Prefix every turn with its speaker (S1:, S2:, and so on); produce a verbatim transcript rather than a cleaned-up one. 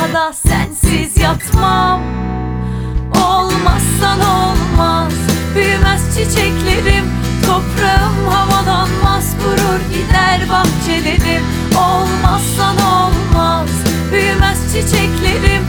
S1: rüyada sensiz yatmam. Olmazsan olmaz, büyümez çiçeklerim, toprağım havalanmaz, kurur gider bahçelerim. Olmazsan olmaz, büyümez çiçeklerim,